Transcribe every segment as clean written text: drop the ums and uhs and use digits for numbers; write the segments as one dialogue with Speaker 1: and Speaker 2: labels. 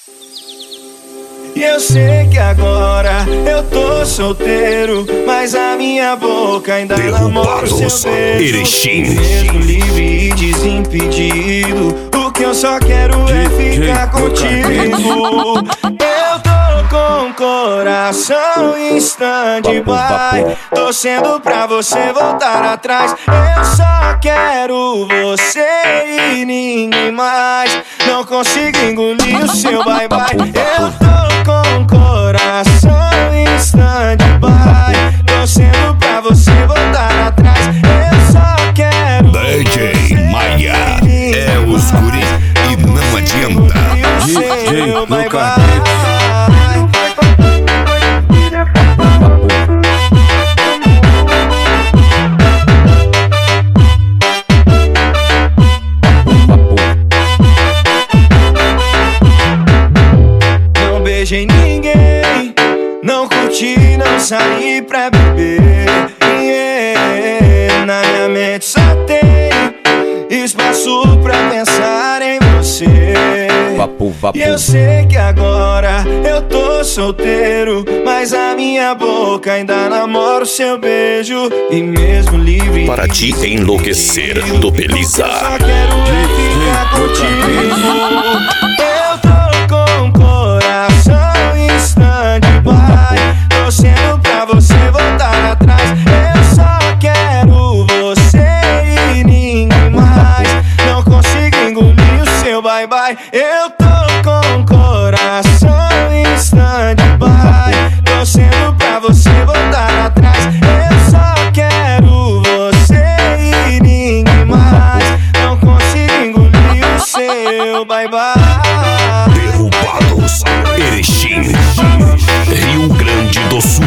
Speaker 1: E eu sei que agora eu tô solteiro, mas a minha boca ainda namora o seu beijo. Mesmo livre e desimpedido, o que eu só quero é ficar contigo. Eu tô com o coração em stand-by, torcendo pra você voltar atrás. Eu só quero você e ninguém mais. Não consigo engolir o seu bye-bye. Eu tô com o coração em stand-by, torcendo pra você voltar atrás. Eu só quero
Speaker 2: DJ Maia é os guri e não adianta.
Speaker 1: DJ Luca. Não beijei ninguém, não curti, não saí pra beber. Na minha mente só tem espaço pra pensar em você. E eu sei que agora eu tô solteiro, mas a minha boca ainda namora o seu beijo. E mesmo livre
Speaker 2: Para te enlouquecer do Belisa.
Speaker 1: só quero ficar contigo. Eu tô com o coração em stand-by, torcendo pra você voltar atrás. Eu só quero você e ninguém mais. Não consigo engolir o seu bye-bye. Eu tô com o coração em stand-by, torcendo pra você voltar atrás. Eu só quero você e ninguém mais. Não consigo engolir o seu bye-bye.
Speaker 2: Derrubados, Erechim, Rio Grande do Sul.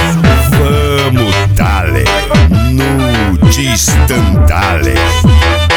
Speaker 2: Vamos, dale, no distantale.